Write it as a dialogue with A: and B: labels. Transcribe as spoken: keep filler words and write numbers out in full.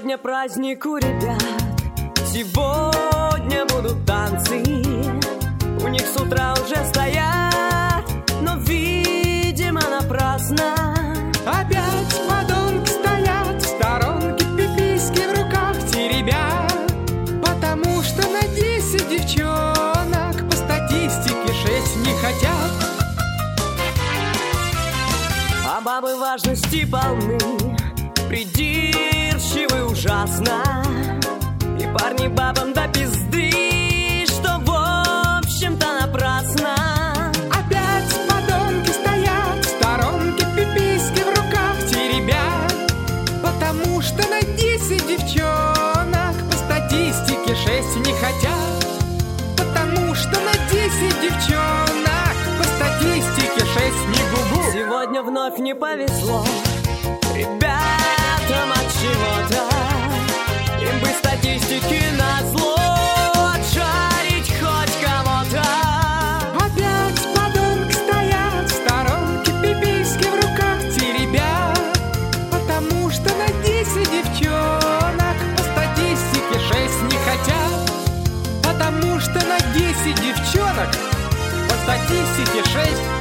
A: Сегодня праздник у ребят, сегодня будут танцы. У них с утра уже стоят, но, видимо, напрасно.
B: Опять подонки стоят в сторонке, пиписьки в руках теребят, потому что на десять девчонок по статистике шесть не хотят.
A: А бабы важности полны, придирчивы ужасно, и парни бабам до пизды, что в общем-то напрасно.
B: Опять подонки стоят в сторонке, пиписьки в руках теребят, потому что на десять девчонок по статистике шесть не хотят. Потому что на десять девчонок по статистике шесть не губу.
A: Сегодня вновь не повезло ребятам от чего-то, им бы статистики назло отжарить хоть кого-то.
B: Опять подонки стоят в сторонке, пиписьки в руках теребят, потому что на десять девчонок по статистике шесть не хотят. Потому что на десять девчонок по статистике шесть